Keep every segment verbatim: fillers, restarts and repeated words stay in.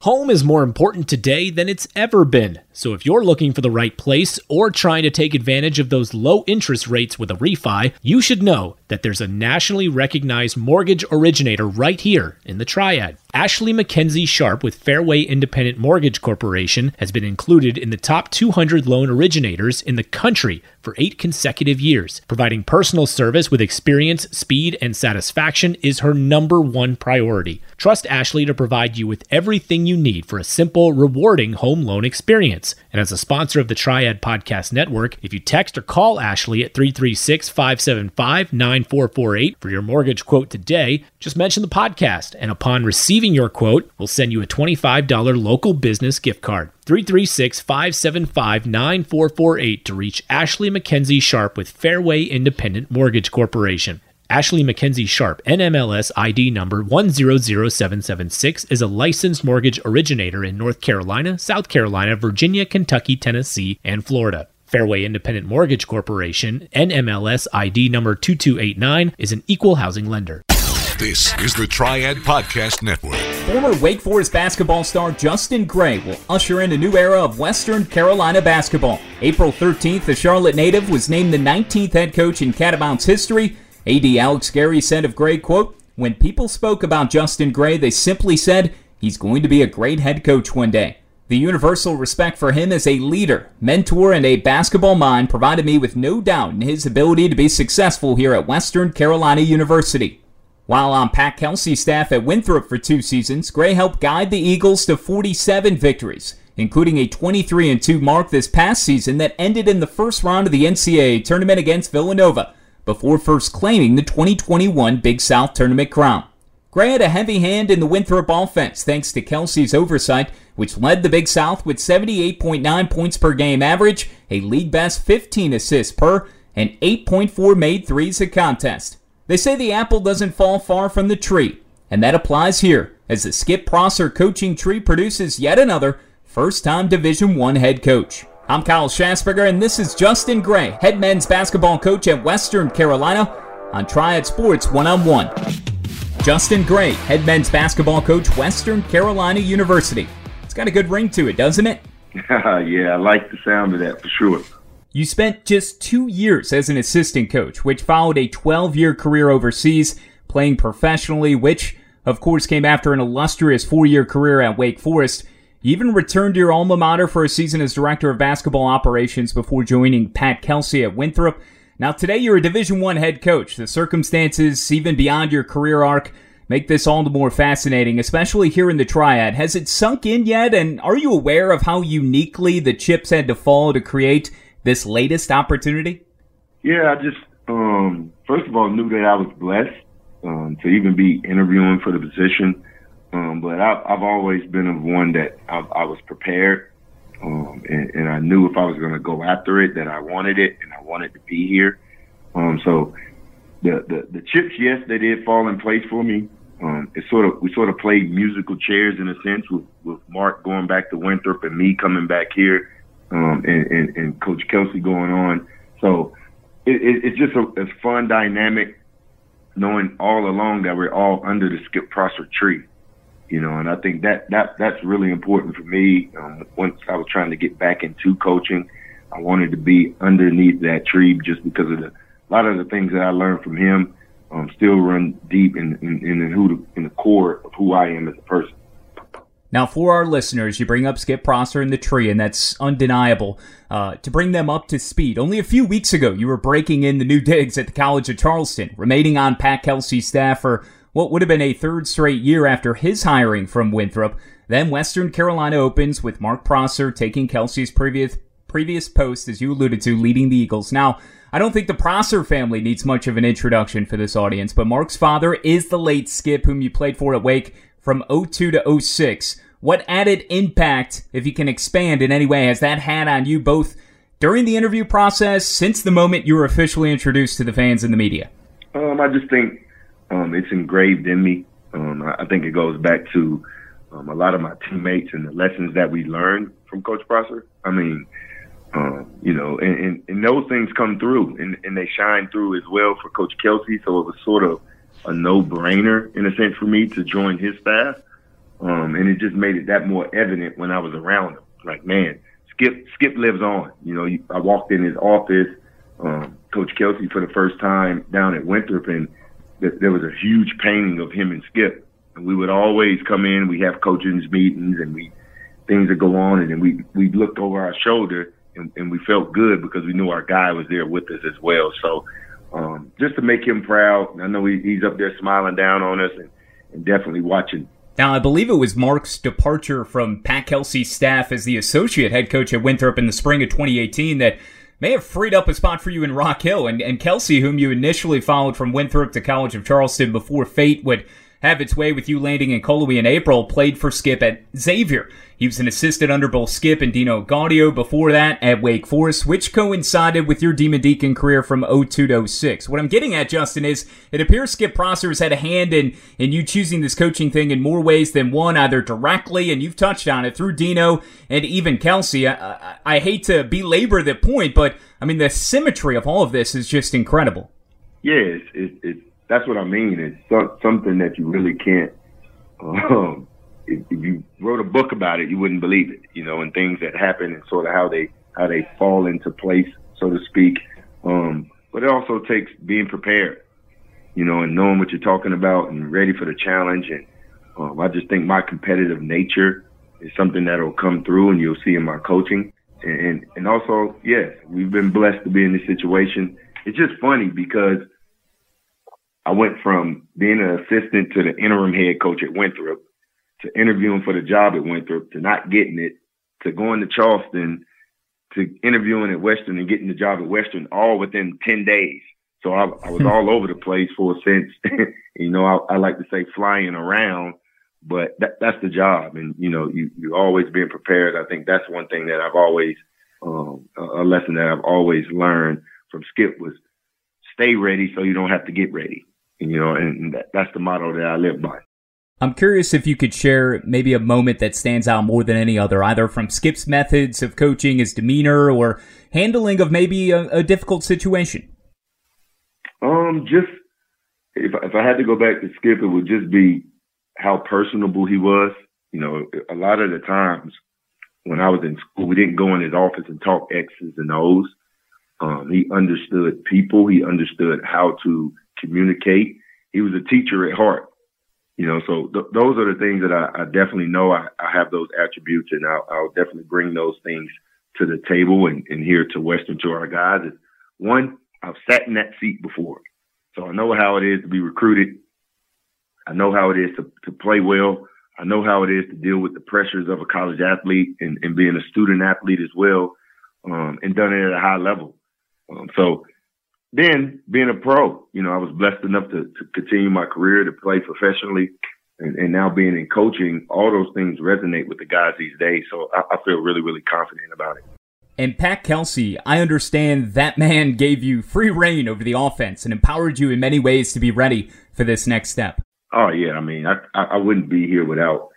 Home is more important today than it's ever been. So if you're looking for the right place or trying to take advantage of those low interest rates with a refi, you should know that there's a nationally recognized mortgage originator right here in the Triad. Ashley McKenzie Sharp with Fairway Independent Mortgage Corporation has been included in the top two hundred loan originators in the country for eight consecutive years. Providing personal service with experience, speed, and satisfaction is her number one priority. Trust Ashley to provide you with everything you need for a simple, rewarding home loan experience. And as a sponsor of the Triad Podcast Network, if you text or call Ashley at three three six, five seven five, nine four four eight for your mortgage quote today, just mention the podcast, and upon receiving your quote, we'll send you a twenty-five dollars local business gift card. three three six, five seven five, nine four four eight to reach Ashley McKenzie Sharp with Fairway Independent Mortgage Corporation. Ashley McKenzie Sharp, N M L S I D number one zero zero seven seven six, is a licensed mortgage originator in North Carolina, South Carolina, Virginia, Kentucky, Tennessee, and Florida. Fairway Independent Mortgage Corporation, N M L S I D number two two eight nine, is an equal housing lender. This is the Triad Podcast Network. Former Wake Forest basketball star Justin Gray will usher in a new era of Western Carolina basketball. April thirteenth, the Charlotte native was named the nineteenth head coach in Catamounts history. A D Alex Gary said of Gray, quote, "When people spoke about Justin Gray, they simply said he's going to be a great head coach one day. The universal respect for him as a leader, mentor, and a basketball mind provided me with no doubt in his ability to be successful here at Western Carolina University." While on Pat Kelsey's staff at Winthrop for two seasons, Gray helped guide the Eagles to forty-seven victories, including a twenty-three and two mark this past season that ended in the first round of the N C double A tournament against Villanova, before first claiming the twenty twenty-one Big South Tournament crown. Gray had a heavy hand in the Winthrop offense thanks to Kelsey's oversight, which led the Big South with seventy-eight point nine points per game average, a league-best fifteen assists per, and eight point four made threes a contest. They say the apple doesn't fall far from the tree, and that applies here, as the Skip Prosser coaching tree produces yet another first-time Division I head coach. I'm Kyle Schasberger, and this is Justin Gray, head men's basketball coach at Western Carolina, on Triad Sports One-on-One. Justin Gray, head men's basketball coach, Western Carolina University. It's got a good ring to it, doesn't it? Yeah, I like the sound of that for sure. You spent just two years as an assistant coach, which followed a twelve-year career overseas, playing professionally, which, of course, came after an illustrious four-year career at Wake Forest. You even returned to your alma mater for a season as director of basketball operations before joining Pat Kelsey at Winthrop. Now, today you're a Division I head coach. The circumstances, even beyond your career arc, make this all the more fascinating, especially here in the Triad. Has it sunk in yet, and are you aware of how uniquely the chips had to fall to create this latest opportunity? Yeah, I just, um, first of all, knew that I was blessed um, to even be interviewing for the position. Um, but I, I've always been of one that I, I was prepared, um, and, and I knew if I was going to go after it, that I wanted it, and I wanted to be here. Um, so the, the, the chips, yes, they did fall in place for me. Um, it sort of, we sort of played musical chairs in a sense with, with Mark going back to Winthrop and me coming back here. Um, and, and, and Coach Kelsey going on. So it, it, it's just a, a fun dynamic knowing all along that we're all under the Skip Prosser tree, you know, and I think that, that that's really important for me. Um, once I was trying to get back into coaching, I wanted to be underneath that tree just because of the, a lot of the things that I learned from him um, still run deep in, in, in, who the, in the core of who I am as a person. Now, for our listeners, you bring up Skip Prosser and the tree, and that's undeniable. Uh, to bring them up to speed, only a few weeks ago, you were breaking in the new digs at the College of Charleston, remaining on Pat Kelsey's staff for what would have been a third straight year after his hiring from Winthrop. Then Western Carolina opens with Mark Prosser taking Kelsey's previous previous post, as you alluded to, leading the Eagles. Now, I don't think the Prosser family needs much of an introduction for this audience, but Mark's father is the late Skip, whom you played for at Wake from oh two to oh six. What added impact, if you can expand in any way, has that had on you both during the interview process, since the moment you were officially introduced to the fans and the media? Um, I just think um, it's engraved in me. Um, I, I think it goes back to um, a lot of my teammates and the lessons that we learned from Coach Prosser. I mean, um, you know, and, and, and those things come through, and, and they shine through as well for Coach Kelsey. So it was sort of a no-brainer, in a sense, for me to join his staff. Um, and it just made it that more evident when I was around him. Like, man, Skip Skip lives on. You know, you, I walked in his office, um, Coach Kelsey for the first time down at Winthrop, and th- there was a huge painting of him and Skip. And we would always come in, we have coaching meetings, and we things would go on, and then we we looked over our shoulder, and, and we felt good because we knew our guy was there with us as well. So um, just to make him proud, I know he, he's up there smiling down on us and, and definitely watching. Now, I believe it was Mark's departure from Pat Kelsey's staff as the associate head coach at Winthrop in the spring of twenty eighteen that may have freed up a spot for you in Rock Hill. And, and Kelsey, whom you initially followed from Winthrop to College of Charleston before fate would have its way with you landing in Colby in April, played for Skip at Xavier. He was an assistant under both Skip and Dino Gaudio before that at Wake Forest, which coincided with your Demon Deacon career from oh two to oh six. What I'm getting at, Justin, is it appears Skip Prosser has had a hand in, in you choosing this coaching thing in more ways than one, either directly, and you've touched on it, through Dino and even Kelsey. I, I, I hate to belabor the point, but, I mean, the symmetry of all of this is just incredible. Yeah, it's, it's, it's that's what I mean. It's so, something that you really can't um, if, if you wrote a book about it, you wouldn't believe it, you know, and things that happen and sort of how they how they fall into place, so to speak. Um, but it also takes being prepared, you know, and knowing what you're talking about and ready for the challenge. And um, I just think my competitive nature is something that'll come through, and you'll see in my coaching. And and, and also, yes, we've been blessed to be in this situation. It's just funny because I went from being an assistant to the interim head coach at Winthrop, to interviewing for the job at Winthrop, to not getting it, to going to Charleston, to interviewing at Western and getting the job at Western, all within ten days. So I, I was all over the place for a sense. you know, I, I like to say flying around, but that, that's the job. And, you know, you, you always being prepared. I think that's one thing that I've always, um, a lesson that I've always learned from Skip was stay ready so you don't have to get ready. And, you know, and that, that's the motto that I live by. I'm curious if you could share maybe a moment that stands out more than any other, either from Skip's methods of coaching, his demeanor, or handling of maybe a, a difficult situation. Um, just if if I had to go back to Skip, it would just be how personable he was. You know, a lot of the times when I was in school, we didn't go in his office and talk X's and O's. Um, he understood people. He understood how to communicate. He was a teacher at heart. You know, so th- those are the things that I, I definitely know I, I have those attributes, and I'll, I'll definitely bring those things to the table and, and here to Western to our guys. Is one, I've sat in that seat before, so I know how it is to be recruited. I know how it is to, to play well. I know how it is to deal with the pressures of a college athlete and, and being a student athlete as well, um, and done it at a high level. Um, so then being a pro, you know, I was blessed enough to, to continue my career, to play professionally, and, and now being in coaching, all those things resonate with the guys these days. So I, I feel really, really confident about it. And Pat Kelsey, I understand that man gave you free reign over the offense and empowered you in many ways to be ready for this next step. Oh, yeah. I mean, I, I wouldn't be here without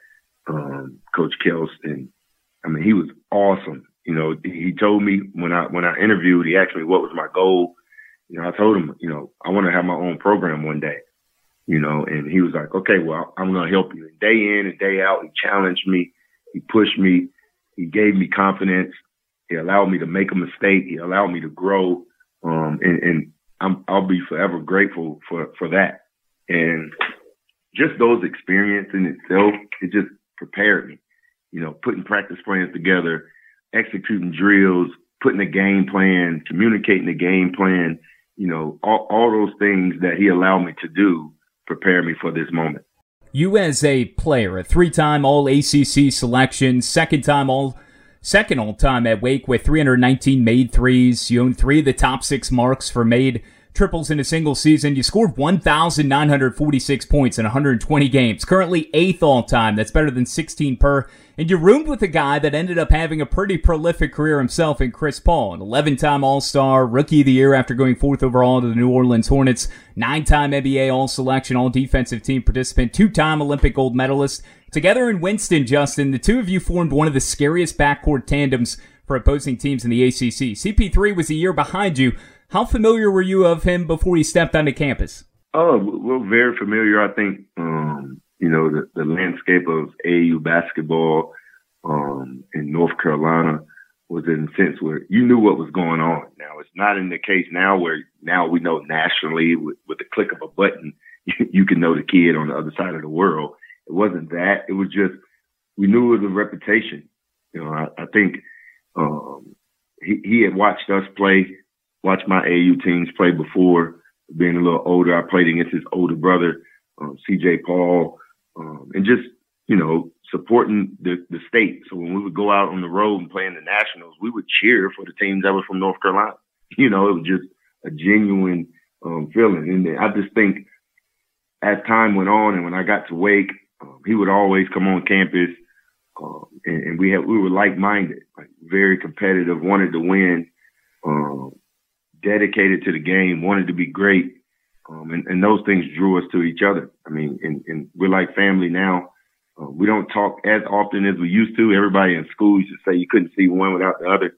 um, Coach Kels. And I mean, he was awesome. You know, he told me when I when I interviewed, he asked me what was my goal. You know, I told him, you know, I want to have my own program one day, you know, and he was like, okay, well, I'm going to help you. And day in and day out, he challenged me. He pushed me. He gave me confidence. He allowed me to make a mistake. He allowed me to grow. Um, and, and I'm, I'll be forever grateful for, for that. And just those experiences in itself, it just prepared me, you know, putting practice plans together, executing drills, putting a game plan, communicating the game plan. You know, all, all those things that he allowed me to do prepare me for this moment. You as a player, a three-time All A C C selection, second-time All, second all-time at Wake with three hundred nineteen made threes. You own three of the top six marks for made triples in a single season. You scored one thousand nine hundred forty-six points in one hundred twenty games. Currently eighth all-time. That's better than sixteen per. And you roomed with a guy that ended up having a pretty prolific career himself in Chris Paul, an eleven-time All-Star, Rookie of the Year after going fourth overall to the New Orleans Hornets, nine-time N B A All-Selection, All-Defensive Team participant, two-time Olympic gold medalist. Together in Winston, Justin, the two of you formed one of the scariest backcourt tandems for opposing teams in the A C C. C P three was a year behind you. How familiar were you of him before he stepped onto campus? Oh, we're very familiar. I think um, you know, the, the landscape of A A U basketball um, in North Carolina was in a sense where you knew what was going on. Now, it's not in the case now where now we know nationally with, with the click of a button, you, you can know the kid on the other side of the world. It wasn't that. It was just, we knew it was a reputation. You know, I, I think um, he, he had watched us play, watched my A A U teams play before. Being a little older, I played against his older brother, um, C J Paul, um, and just, you know, supporting the, the state. So when we would go out on the road and play in the Nationals, we would cheer for the teams that were from North Carolina. You know, it was just a genuine um, feeling. And I just think as time went on and when I got to Wake, um, he would always come on campus. Um, and, and we had, we were like-minded, like very competitive, wanted to win, um, dedicated to the game, wanted to be great. Um, and, and those things drew us to each other. I mean, and, and we're like family now. Uh, we don't talk as often as we used to. Everybody in school used to say you couldn't see one without the other.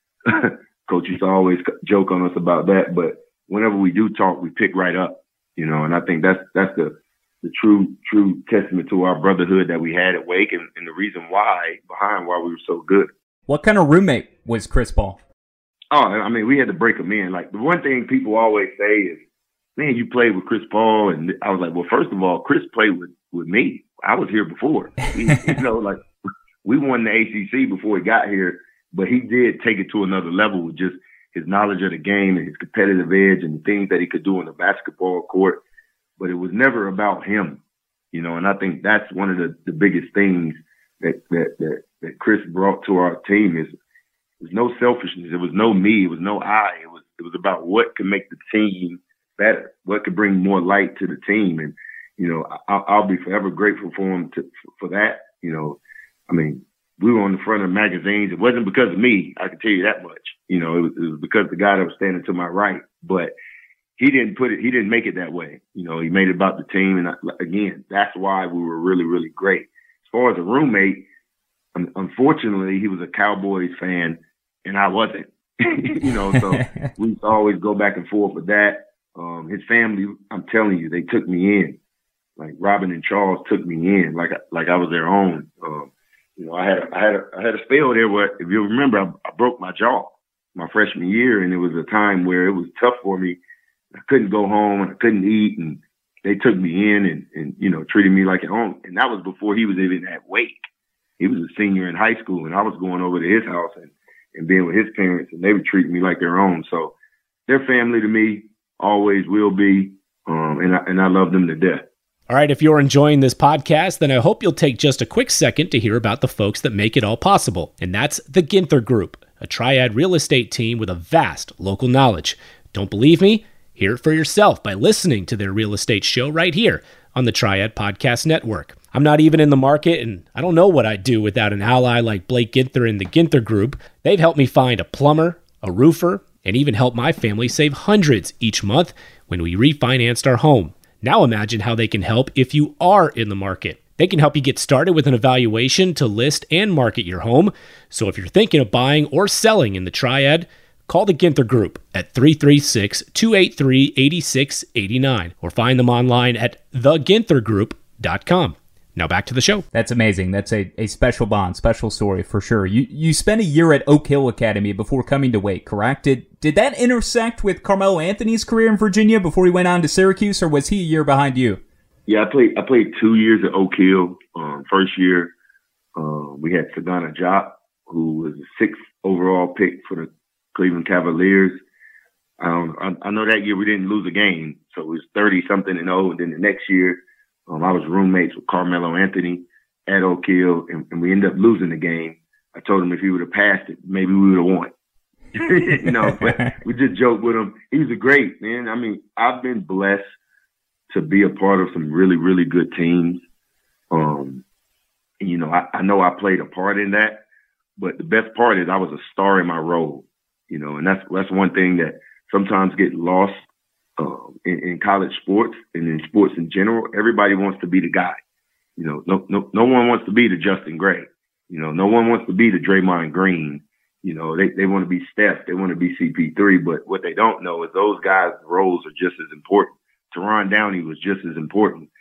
Coach used to always joke on us about that. But whenever we do talk, we pick right up, you know, and I think that's, that's the, the true, true testament to our brotherhood that we had at Wake and, and the reason why, behind why we were so good. What kind of roommate was Chris Paul? Oh, I mean, we had to break him in. Like, the one thing people always say is, man, you played with Chris Paul. And I was like, well, first of all, Chris played with, with me. I was here before. We, you know, like, we won the A C C before he got here, but he did take it to another level with just his knowledge of the game and his competitive edge and the things that he could do on the basketball court. But it was never about him, you know, and I think that's one of the, the biggest things that, that, that, that Chris brought to our team is there's no selfishness. It was no me. It was no I. It was, it was about what could make the team better, what could bring more light to the team. And, you know, I, I'll be forever grateful for him to, for that. You know, I mean, we were on the front of magazines. It wasn't because of me. I can tell you that much. You know, it was, it was because of the guy that was standing to my right, but he didn't put it, he didn't make it that way. You know, he made it about the team. And I, again, that's why we were really, really great. As far as a roommate, um, unfortunately, he was a Cowboys fan and I wasn't, you know, so we used to always go back and forth with that. Um, his family, I'm telling you, they took me in. Like Robin and Charles took me in like, like I was their own. Um, you know, I had, I had, a, I had a spell there where, if you remember, I, I broke my jaw my freshman year. And it was a time where it was tough for me. I couldn't go home and I couldn't eat, and they took me in and, and, you know, treated me like at home. And that was before he was even at Wake. He was a senior in high school and I was going over to his house and, and being with his parents, and they would treat me like their own. So they're family to me, always will be. Um, and I, and I love them to death. All right, if you're enjoying this podcast, then I hope you'll take just a quick second to hear about the folks that make it all possible. And that's the Ginther Group, a triad real estate team with a vast local knowledge. Don't believe me? Hear it for yourself by listening to their real estate show right here on the Triad Podcast Network. I'm not even in the market, and I don't know what I'd do without an ally like Blake Ginther and the Ginther Group. They've helped me find a plumber, a roofer, and even helped my family save hundreds each month when we refinanced our home. Now imagine how they can help if you are in the market. They can help you get started with an evaluation to list and market your home. So if you're thinking of buying or selling in the Triad, call the Ginther Group at three three six, two eight three, eight six eight nine or find them online at the ginther group dot com. Now back to the show. That's amazing. That's a, a special bond, special story for sure. You you spent a year at Oak Hill Academy before coming to Wake, correct? Did did that intersect with Carmelo Anthony's career in Virginia before he went on to Syracuse, or was he a year behind you? Yeah, I played I played two years at Oak Hill. Um, first year, uh, we had Sagana Diop, who was the sixth overall pick for the Cleveland Cavaliers. Um, I, I know that year we didn't lose a game, so it was thirty something and oh. And then the next year, um, I was roommates with Carmelo Anthony at Oak Hill, and, and we ended up losing the game. I told him if he would have passed it, maybe we would have won. you know, but we just joked with him. He was a great man. I mean, I've been blessed to be a part of some really, really good teams. Um, you know, I, I know I played a part in that, but the best part is I was a star in my role. You know, and that's that's one thing that sometimes get lost um, in, in college sports and in sports in general. Everybody wants to be the guy. You know, no no no one wants to be the Justin Gray. You know, no one wants to be the Draymond Green. You know, they, they want to be Steph. They want to be C P three. But what they don't know is those guys' roles are just as important. Teron Downey was just as important.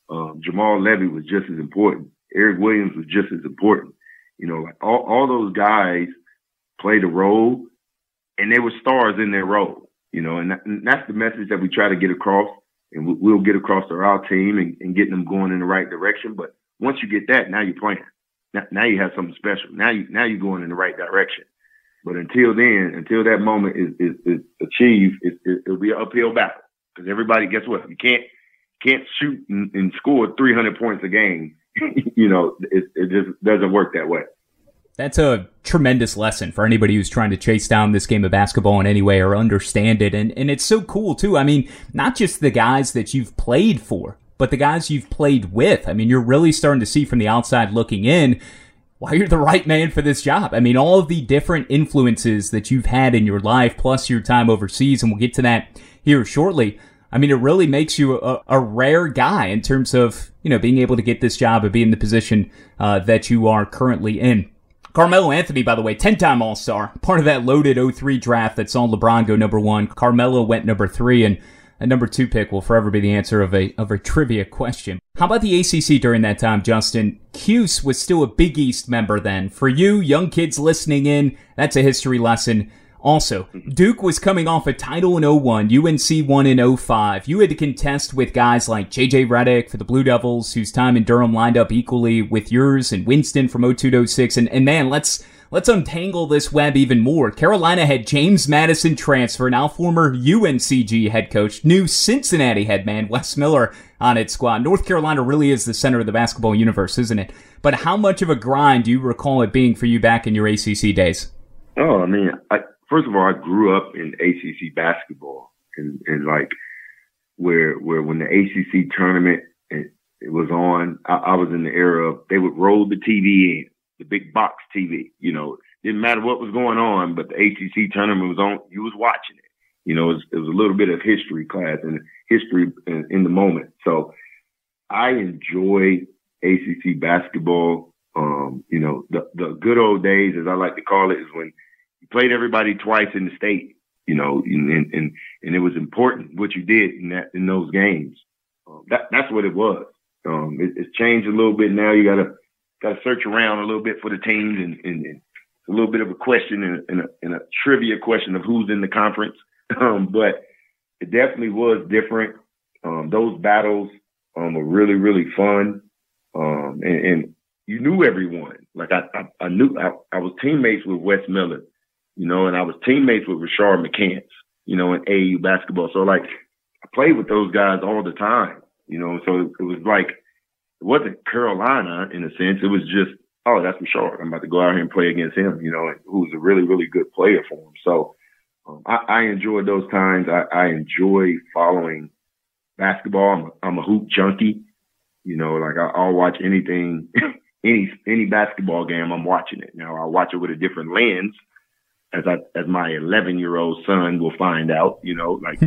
Um, Jamal Levy was just as important. Eric Williams was just as important. You know, like all, all those guys played a role, and they were stars in their role. You know, and, that, and that's the message that we try to get across, and we, we'll get across to our team and, and getting them going in the right direction. But once you get that, now you're playing. Now, now you have something special. Now you now you're going in the right direction. But until then, until that moment is is, is achieved, it, it, it'll be an uphill battle. Because everybody, guess what? You can't can't shoot and, and score three hundred points a game. You know, it, it just doesn't work that way. That's a tremendous lesson for anybody who's trying to chase down this game of basketball in any way or understand it. And and it's so cool, too. I mean, not just the guys that you've played for, but the guys you've played with. I mean, you're really starting to see from the outside looking in why you're the right man for this job. I mean, all of the different influences that you've had in your life, plus your time overseas, and we'll get to that here shortly. I mean, it really makes you a, a rare guy in terms of, you know, being able to get this job and be in the position uh, that you are currently in. Carmelo Anthony, by the way, ten-time All-Star, part of that loaded oh three draft that saw LeBron go number one. Carmelo went number three, and a number two pick will forever be the answer of a of a trivia question. How about the A C C during that time, Justin? Cuse was still a Big East member then. For you, young kids listening in, that's a history lesson. Also, Duke was coming off a title in oh one, U N C won in oh five. You had to contest with guys like J J Redick for the Blue Devils, whose time in Durham lined up equally with yours, and Winston from oh two to oh six. And, and man, let's let's untangle this web even more. Carolina had James Madison transfer, now former U N C G head coach, new Cincinnati head man Wes Miller on its squad. North Carolina really is the center of the basketball universe, isn't it? But how much of a grind do you recall it being for you back in your A C C days? Oh, I mean, I, first of all, I grew up in A C C basketball, and, and like where where when the A C C tournament it, it was on, I, I was in the era of they would roll the T V in, the big box T V. You know, didn't matter what was going on, but the A C C tournament was on. You was watching it. You know, it was, it was a little bit of history class and history in, in the moment. So I enjoy A C C basketball. Um, you know, the the good old days, as I like to call it, is when you played everybody twice in the state, you know, and, and, and it was important what you did in that, in those games. Um, that, that's what it was. Um, it, it's changed a little bit now. You gotta, gotta search around a little bit for the teams, and, and, and a little bit of a question and a, and, a, and a trivia question of who's in the conference. Um, but it definitely was different. Um, those battles, um, were really, really fun. Um, and, and you knew everyone. Like I, I, I knew, I, I was teammates with Wes Miller. You know, and I was teammates with Rashard McCants, you know, in A A U basketball. So, like, I played with those guys all the time, you know. So it was like, it wasn't Carolina in a sense. It was just, oh, that's Rashard. I'm about to go out here and play against him, you know, who was a really, really good player for him. So um, I, I enjoyed those times. I, I enjoy following basketball. I'm a, I'm a hoop junkie, you know, like I, I'll watch anything, any any basketball game, I'm watching it. Now, I'll watch it with a different lens. As I, as my eleven year old son will find out, you know, like,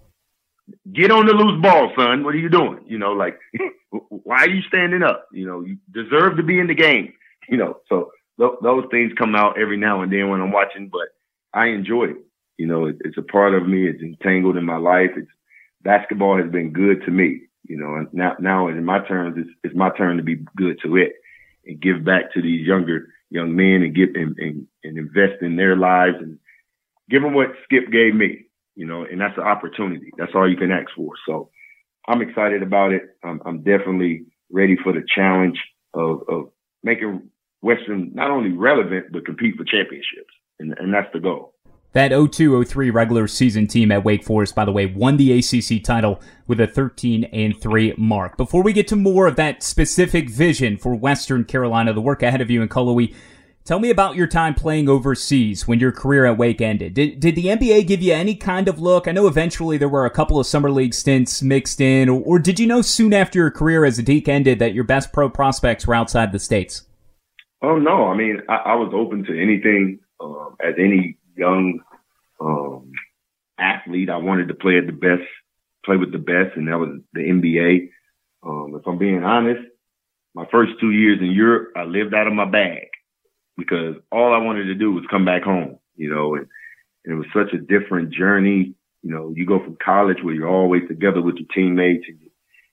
get on the loose ball, son. What are you doing? You know, like, why are you standing up? You know, you deserve to be in the game, you know, so th- those things come out every now and then when I'm watching, but I enjoy it. You know, it, it's a part of me. It's entangled in my life. It's basketball has been good to me, you know, and now, now in my turns, it's, it's my turn to be good to it and give back to these younger young men and get and, and, and invest in their lives and give them what Skip gave me, you know, and that's an opportunity. That's all you can ask for. So I'm excited about it. I'm, I'm definitely ready for the challenge of, of making Western not only relevant, but compete for championships. And, and that's the goal. That oh two oh three regular season team at Wake Forest, by the way, won the A C C title with a thirteen and three mark. Before we get to more of that specific vision for Western Carolina, the work ahead of you in Cullowhee, tell me about your time playing overseas when your career at Wake ended. Did, did the N B A give you any kind of look? I know eventually there were a couple of summer league stints mixed in, or, or did you know soon after your career as a Deke ended that your best pro prospects were outside the States? Oh, no. I mean, I, I was open to anything um, as any young um, athlete. I wanted to play at the best, play with the best, and that was the N B A. Um, if I'm being honest, my first two years in Europe, I lived out of my bag because all I wanted to do was come back home, you know, and, and it was such a different journey. You know, you go from college where you're always together with your teammates and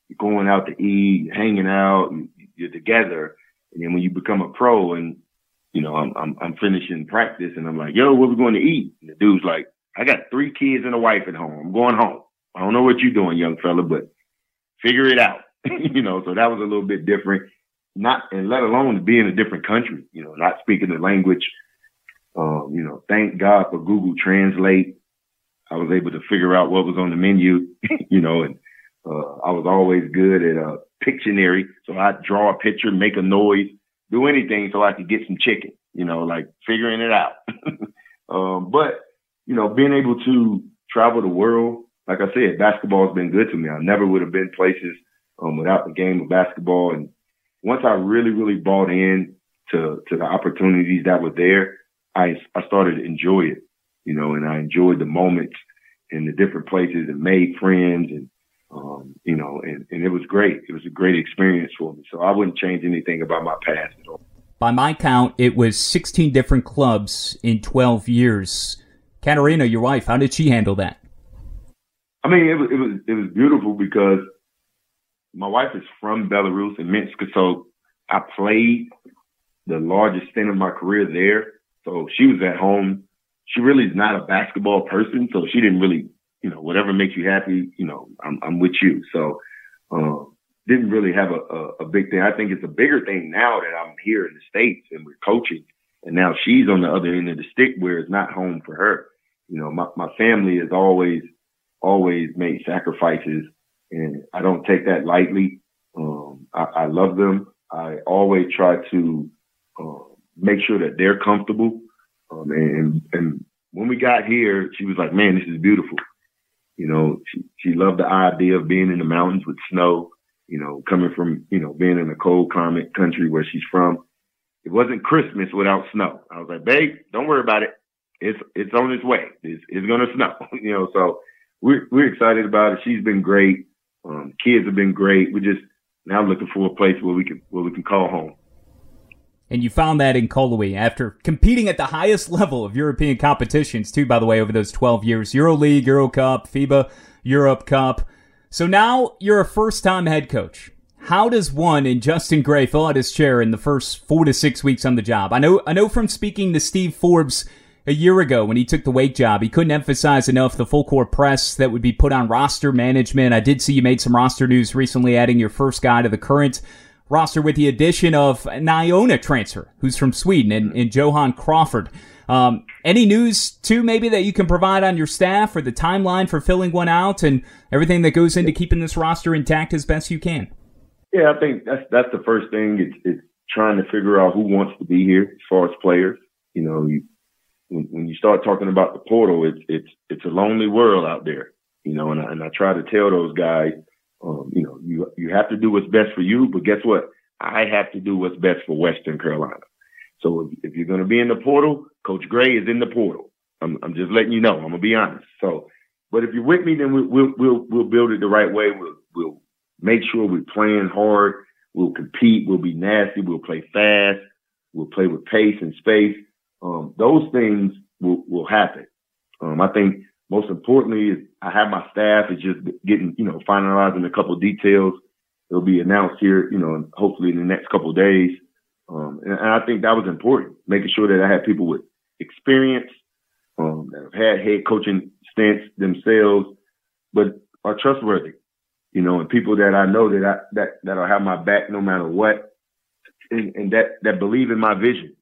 you're going out to eat, hanging out, you're together. And then when you become a pro and, you know, I'm, I'm, I'm finishing practice and I'm like, yo, what we going to eat? And the dude's like, I got three kids and a wife at home. I'm going home. I don't know what you're doing, young fella, but figure it out. You know, so that was a little bit different. Not, and let alone be in a different country, you know, not speaking the language. Um, you know, thank God for Google Translate. I was able to figure out what was on the menu, you know, and uh, I was always good at uh, Pictionary. So I'd draw a picture, make a noise, do anything so I could get some chicken, you know, like figuring it out. um, but, you know, being able to travel the world, like I said, basketball has been good to me. I never would have been places um, without the game of basketball. And once I really, really bought in to, to the opportunities that were there, I, I started to enjoy it, you know, and I enjoyed the moments in the different places and made friends and, um, you know, and, and it was great. It was a great experience for me. So I wouldn't change anything about my past at all. By my count, it was sixteen different clubs in twelve years. Katarina, your wife, how did she handle that? I mean, it was, it was, it was beautiful because my wife is from Belarus and Minsk. So I played the largest stint of my career there. So she was at home. She really is not a basketball person. So she didn't really, you know, whatever makes you happy, you know, I'm, I'm with you. So, um, didn't really have a, a, a big thing. I think it's a bigger thing now that I'm here in the States and we're coaching. And now she's on the other end of the stick where it's not home for her. You know, my, my family has always, always made sacrifices and I don't take that lightly. Um, I, I love them. I always try to, um, make sure that they're comfortable. Um, and, and when we got here, she was like, man, this is beautiful. You know, she, she loved the idea of being in the mountains with snow, you know, coming from, you know, being in a cold climate country where she's from. It wasn't Christmas without snow. I was like, babe, don't worry about it. It's, it's on its way. It's, it's going to snow, you know, so we're, we're excited about it. She's been great. Um, kids have been great. We're just now looking for a place where we can, where we can call home. And you found that in Kolowi after competing at the highest level of European competitions, too, by the way, over those twelve years. EuroLeague, Euro Cup, FIBA Europe Cup. So now you're a first-time head coach. How does one in Justin Gray fill out his chair in the first four to six weeks on the job? I know, I know from speaking to Steve Forbes a year ago when he took the Wake job, he couldn't emphasize enough the full-court press that would be put on roster management. I did see you made some roster news recently, adding your first guy to the current roster with the addition of an Iona transfer who's from Sweden and, and Johan Crawford. Um, any news, too, maybe that you can provide on your staff or the timeline for filling one out and everything that goes into keeping this roster intact as best you can? Yeah, I think that's that's the first thing. It's, it's trying to figure out who wants to be here as far as players. You know, you, when, when you start talking about the portal, it's it's it's a lonely world out there. You know, and I, and I try to tell those guys, Um, you know, you you have to do what's best for you, but guess what? I have to do what's best for Western Carolina. So if, if you're going to be in the portal, Coach Gray is in the portal. I'm, I'm just letting you know. I'm gonna be honest. So, but if you're with me, then we, we'll we'll we'll build it the right way. We'll we'll make sure we're playing hard. We'll compete. We'll be nasty. We'll play fast. We'll play with pace and space. Um, those things will will happen. Um, I think. Most importantly, is I have my staff is just getting, you know, finalizing a couple of details. It'll be announced here, you know, hopefully in the next couple of days. Um, and, and I think that was important, making sure that I had people with experience, um, that have had head coaching stints themselves, but are trustworthy, you know, and people that I know that I, that, that'll have my back no matter what. And, and that, that believe in my vision.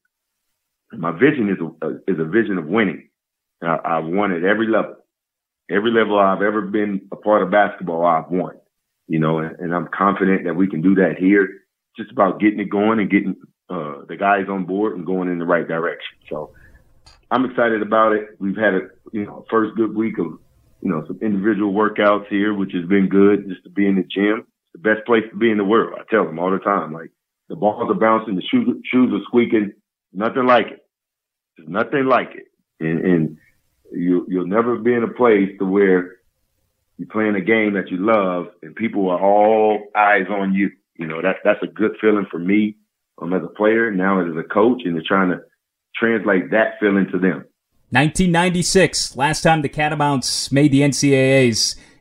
My vision is a, is a vision of winning. I, I've won at every level. Every level I've ever been a part of basketball, I've won. You know, and, and I'm confident that we can do that here. It's just about getting it going and getting uh, the guys on board and going in the right direction. So I'm excited about it. We've had a you know first good week of you know some individual workouts here, which has been good. Just to be in the gym, it's the best place to be in the world. I tell them all the time, like the balls are bouncing, the shoes shoes are squeaking, nothing like it. There's nothing like it, and. and You, you'll never be in a place to where you're playing a game that you love and people are all eyes on you. You know, that, that's a good feeling for me um, as a player, now as a coach, and they're trying to translate that feeling to them. nineteen ninety-six, last time the Catamounts made the N C double A's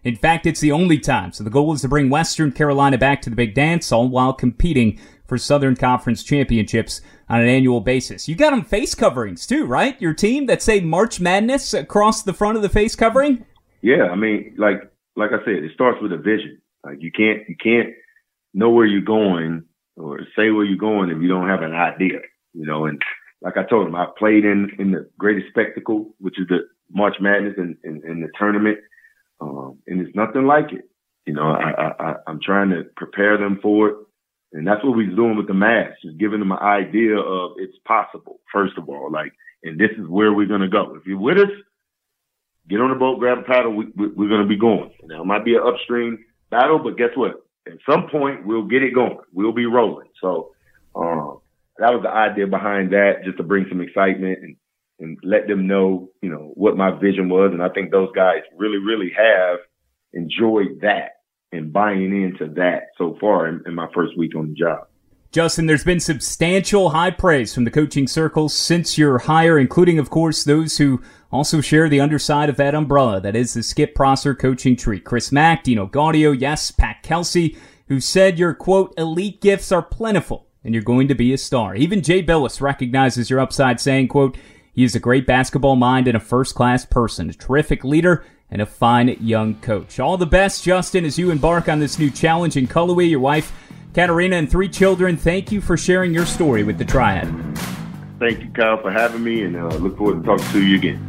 In fact, it's the only time. So the goal is to bring Western Carolina back to the big dance, all while competing for Southern Conference championships on an annual basis. You got them face coverings too, right? Your team that say March Madness across the front of the face covering? Yeah, I mean, like like I said, it starts with a vision. Like you can't you can't know where you're going or say where you're going if you don't have an idea, you know. And like I told him, I played in, in the greatest spectacle, which is the March Madness and in, in, in the tournament. Um, and it's nothing like it. You know, I, I, I'm trying to prepare them for it. And that's what we're doing with the mass, just giving them an idea of it's possible, first of all, like, and this is where we're going to go. If you're with us, get on the boat, grab a paddle, we, we, we're going to be going. Now, it might be an upstream battle, but guess what? At some point, we'll get it going. We'll be rolling. So um, that was the idea behind that, just to bring some excitement and, and let them know, you know, what my vision was. And I think those guys really, really have enjoyed that and buying into that so far in, in my first week on the job. Justin, there's been substantial high praise from the coaching circles since your hire, including, of course, those who also share the underside of that umbrella that is the Skip Prosser coaching tree. Chris Mack, Dino Gaudio, yes, Pat Kelsey, who said your, quote, elite gifts are plentiful and you're going to be a star. Even Jay Billis recognizes your upside, saying, quote, he is a great basketball mind and a first-class person, a terrific leader, and a fine young coach. All the best, Justin, as you embark on this new challenge in Cullowhee. Your wife, Katarina, and three children, thank you for sharing your story with the Triad. Thank you, Kyle, for having me, and uh, look forward to talking to you again.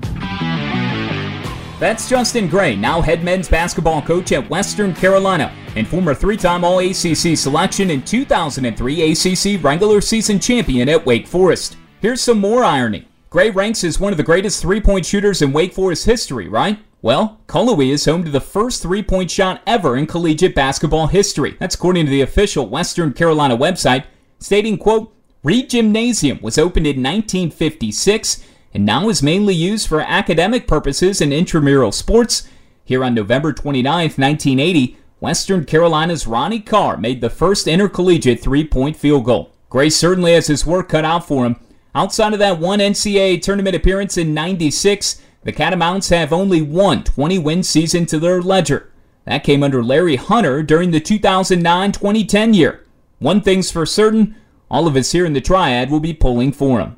That's Justin Gray, now head men's basketball coach at Western Carolina and former three-time All A C C selection in two thousand three A C C regular season champion at Wake Forest. Here's some more irony. Gray ranks as one of the greatest three-point shooters in Wake Forest history, right? Well, Cullowhee is home to the first three-point shot ever in collegiate basketball history. That's according to the official Western Carolina website, stating, quote, Reed Gymnasium was opened in nineteen fifty-six and now is mainly used for academic purposes and intramural sports. Here on November twenty-ninth, nineteen eighty, Western Carolina's Ronnie Carr made the first intercollegiate three-point field goal. Gray certainly has his work cut out for him. Outside of that one N C double A tournament appearance in ninety-six, the Catamounts have only one twenty-win season to their ledger. That came under Larry Hunter during the two thousand nine twenty ten year. One thing's for certain, all of us here in the Triad will be pulling for him.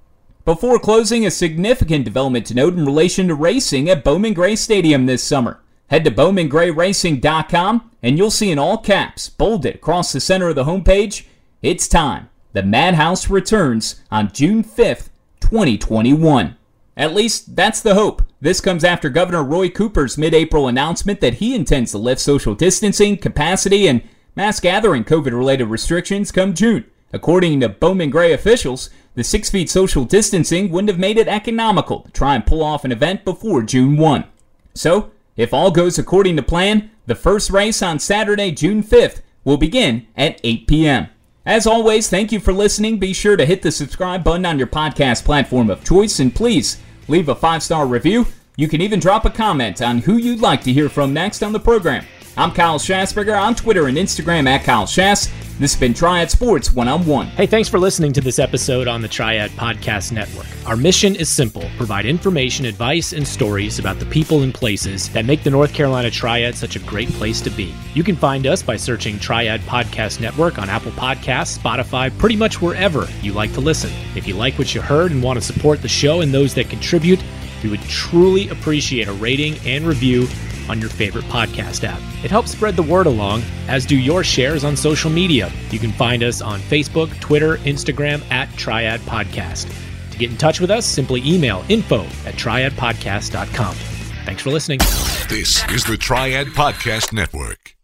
Before closing, a significant development to note in relation to racing at Bowman Gray Stadium this summer. Head to bowman gray racing dot com and you'll see in all caps, bolded across the center of the homepage, it's time. The Madhouse returns on June fifth, twenty twenty-one. At least, that's the hope. This comes after Governor Roy Cooper's mid-April announcement that he intends to lift social distancing, capacity, and mass gathering COVID-related restrictions come June. According to Bowman Gray officials, the six feet social distancing wouldn't have made it economical to try and pull off an event before June first. So, if all goes according to plan, the first race on Saturday, June fifth, will begin at eight p.m. As always, thank you for listening. Be sure to hit the subscribe button on your podcast platform of choice, and please leave a five-star review. You can even drop a comment on who you'd like to hear from next on the program. I'm Kyle Schassberger on Twitter and Instagram at Kyle Schass. This has been Triad Sports One-on-One. Hey, thanks for listening to this episode on the Triad Podcast Network. Our mission is simple: provide information, advice, and stories about the people and places that make the North Carolina Triad such a great place to be. You can find us by searching Triad Podcast Network on Apple Podcasts, Spotify, pretty much wherever you like to listen. If you like what you heard and want to support the show and those that contribute, we would truly appreciate a rating and review on your favorite podcast app. It helps spread the word along, as do your shares on social media. You can find us on Facebook, Twitter, Instagram at Triad Podcast. To get in touch with us, simply email info at triad podcast dot com. Thanks for listening. This is the Triad Podcast Network.